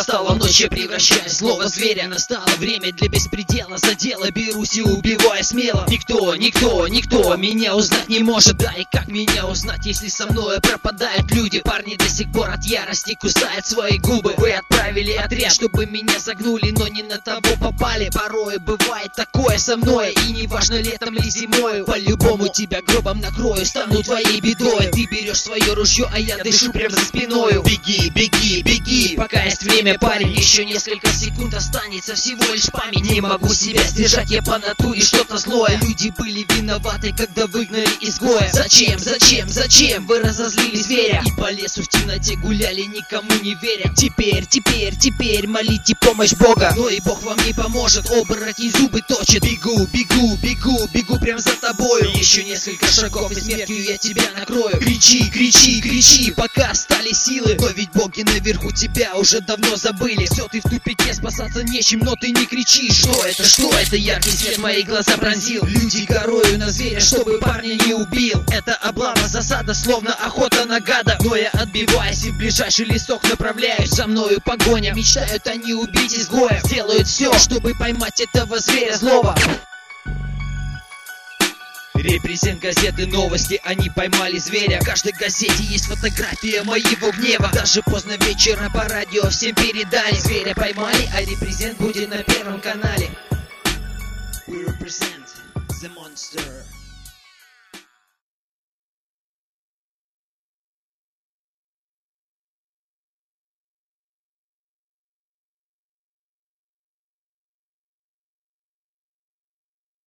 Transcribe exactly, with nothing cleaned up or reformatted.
настала ночь, я превращаюсь в злого зверя. Настало время для беспредела, за дело берусь и убиваю смело. Никто, никто, никто меня узнать не может. Да и как меня узнать, если со мной пропадают люди? Парни до сих пор от ярости кусают свои губы. Вы отправили отряд, чтобы меня загнули, но не на того попали. Порой бывает такое со мной, и неважно летом или зимой, по-любому тебя гробом накрою, стану твоей бедой. Ты берешь свое ружье, а я дышу прям за спиною. Беги, беги, беги, пока есть время, парень. Еще несколько секунд останется, всего лишь память. Не могу себя сдержать, я по натуре что-то злое. Люди были виноваты, когда выгнали изгоя. Зачем, зачем, зачем вы разозлили зверя? И по лесу в темноте гуляли, никому не веря. Теперь, теперь, теперь молите помощь Бога, но и Бог вам не поможет, оборотень зубы точит. Бегу, бегу, бегу, бегу прям за тобою. Еще несколько шагов и смертью я тебя накрою. Кричи, кричи, кричи, пока стали силы, но ведь боги наверху тебя уже давно забыли. Все, ты в тупике, спасаться нечем, но ты не кричишь. Что это, что это? Яркий свет мои глаза пронзил. Люди горою на зверя, чтобы парня не убил. Это облава, засада, словно охота на гада. Но я отбиваюсь и в ближайший лесок направляюсь. За мною погоня, мечтают они убить изгоя. Делают все, чтобы поймать этого зверя злого. Репрезент газеты, новости, они поймали зверя. В каждой газете есть фотография моего гнева. Даже поздно вечером по радио всем передали. Зверя поймали, а репрезент будет на первом канале. We represent the monster.